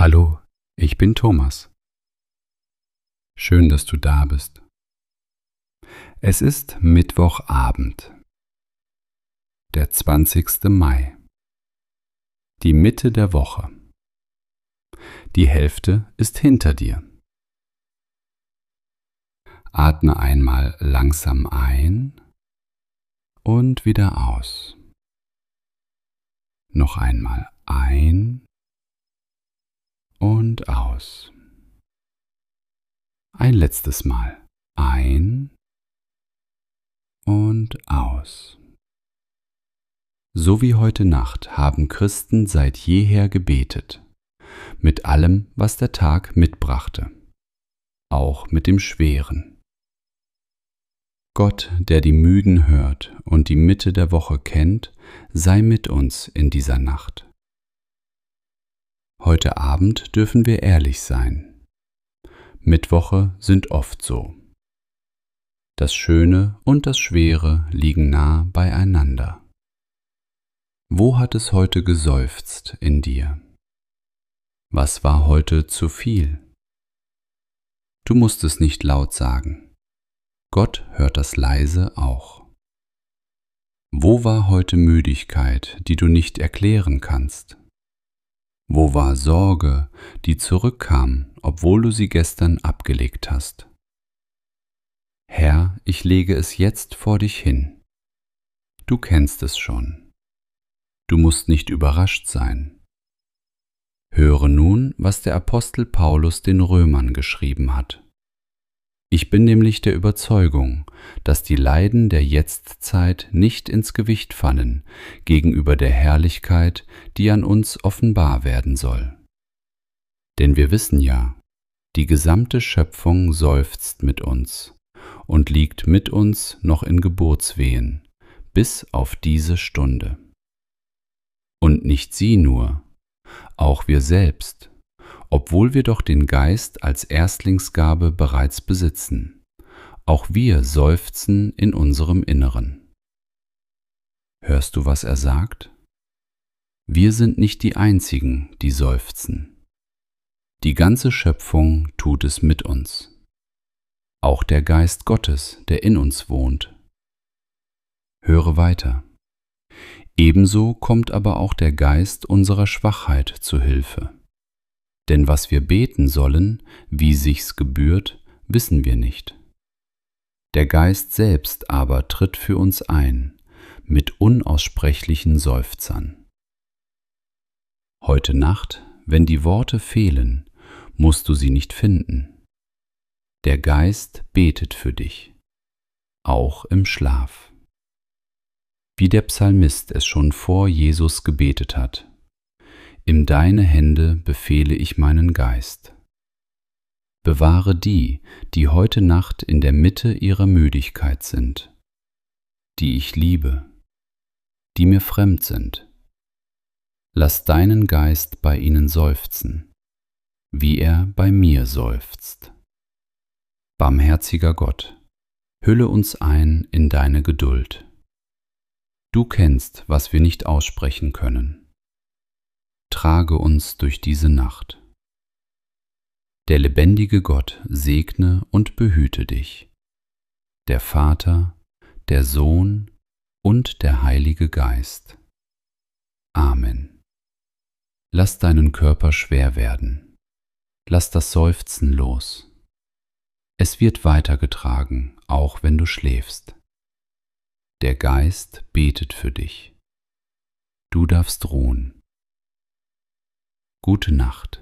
Hallo, ich bin Thomas. Schön, dass du da bist. Es ist Mittwochabend, der 20. Mai, die Mitte der Woche. Die Hälfte ist hinter dir. Atme einmal langsam ein und wieder aus. Noch einmal ein und aus. Ein letztes Mal ein und aus. So wie heute Nacht haben Christen seit jeher gebetet, mit allem, was der Tag mitbrachte, auch mit dem Schweren. Gott, der die Müden hört und die Mitte der Woche kennt, sei mit uns in dieser Nacht. Heute Abend dürfen wir ehrlich sein. Mittwoche sind oft so. Das Schöne und das Schwere liegen nah beieinander. Wo hat es heute geseufzt in dir? Was war heute zu viel? Du musst es nicht laut sagen. Gott hört das leise auch. Wo war heute Müdigkeit, die du nicht erklären kannst? Wo war Sorge, die zurückkam, obwohl du sie gestern abgelegt hast? Herr, ich lege es jetzt vor dich hin. Du kennst es schon. Du musst nicht überrascht sein. Höre nun, was der Apostel Paulus den Römern geschrieben hat. Ich bin nämlich der Überzeugung, dass die Leiden der Jetztzeit nicht ins Gewicht fallen gegenüber der Herrlichkeit, die an uns offenbar werden soll. Denn wir wissen ja, die gesamte Schöpfung seufzt mit uns und liegt mit uns noch in Geburtswehen, bis auf diese Stunde. Und nicht sie nur, auch wir selbst, obwohl wir doch den Geist als Erstlingsgabe bereits besitzen. Auch wir seufzen in unserem Inneren. Hörst du, was er sagt? Wir sind nicht die Einzigen, die seufzen. Die ganze Schöpfung tut es mit uns. Auch der Geist Gottes, der in uns wohnt. Höre weiter. Ebenso kommt aber auch der Geist unserer Schwachheit zu Hilfe. Denn was wir beten sollen, wie sich's gebührt, wissen wir nicht. Der Geist selbst aber tritt für uns ein, mit unaussprechlichen Seufzern. Heute Nacht, wenn die Worte fehlen, musst du sie nicht finden. Der Geist betet für dich, auch im Schlaf. Wie der Psalmist es schon vor Jesus gebetet hat: In deine Hände befehle ich meinen Geist. Bewahre die, die heute Nacht in der Mitte ihrer Müdigkeit sind, die ich liebe, die mir fremd sind. Lass deinen Geist bei ihnen seufzen, wie er bei mir seufzt. Barmherziger Gott, hülle uns ein in deine Geduld. Du kennst, was wir nicht aussprechen können. Trage uns durch diese Nacht. Der lebendige Gott segne und behüte dich, der Vater, der Sohn und der Heilige Geist. Amen. Lass deinen Körper schwer werden. Lass das Seufzen los. Es wird weitergetragen, auch wenn du schläfst. Der Geist betet für dich. Du darfst ruhen. Gute Nacht.